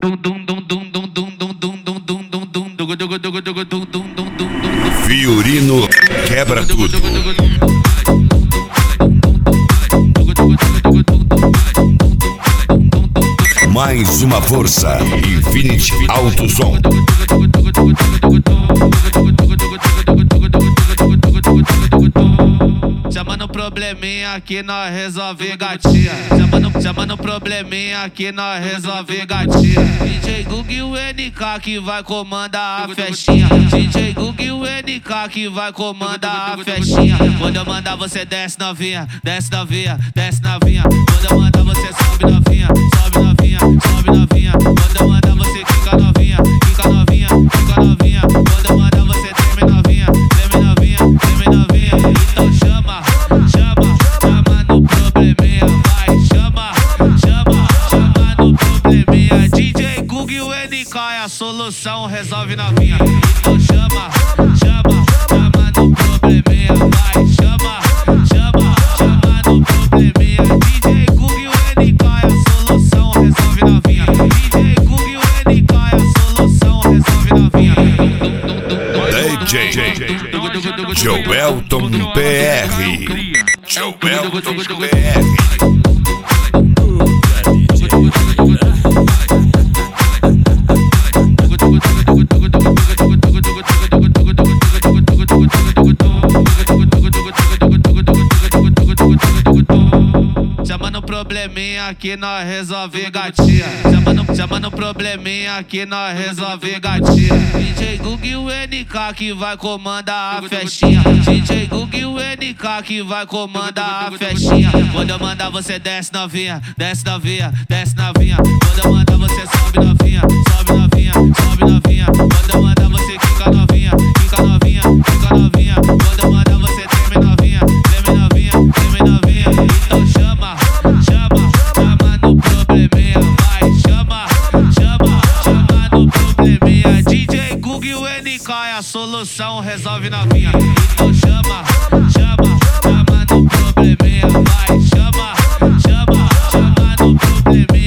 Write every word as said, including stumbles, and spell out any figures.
Fiorino quebra tudo. Mais uma força, Infinity Alto Som. Chamando probleminha que nós resolve gatinha. Chamando, chamando probleminha que nós resolve gatinha. D J Gug e o N K que vai comandar a festinha. D J Gug e o N K que vai comandar a festinha. Quando eu mandar você desce novinha, desce novinha, desce novinha. Quando eu mandar você sobe novinha, sobe novinha, sobe novinha. Quando eu mandar você fica novinha, fica novinha, fica novinha. Quando eu mandar você treme novinha, treme novinha, treme novinha. Então chama, chama, chama no probleminha, vai, chama, chama, chama no probleminha. D J Gug e o N K é a solução, resolve novinha. Então chama, chama, chama no probleminha, vai, chama, chama, chama no probleminha. D J Gug e o N K é a solução, resolve novinha. D J Gug e o N K é a solução, resolve novinha. D J Joelton P R. Joelton P R. Chamando probleminha que nós resolve gatinha. Chamando, chamando probleminha que nós resolve gatinha. D J Gug e o N K que vai comandar a festinha. D J Gug e o N K que vai comandar a festinha. Quando eu mandar você desce novinha, desce novinha, desce novinha. Quando eu mandar você sobe novinha, sobe novinha, sobe novinha. Quando eu mandar você fica novinha, fica novinha, fica novinha. Quando eu mandar você treme novinha, treme novinha, treme novinha. Então chama, chama, chama no probleminha, vai, chama, chama, chama no probleminha. D J Gug e o N K é a solução, resolve novinha. Então chama, chama, chama no probleminha, vai, chama, chama, chama no probleminha.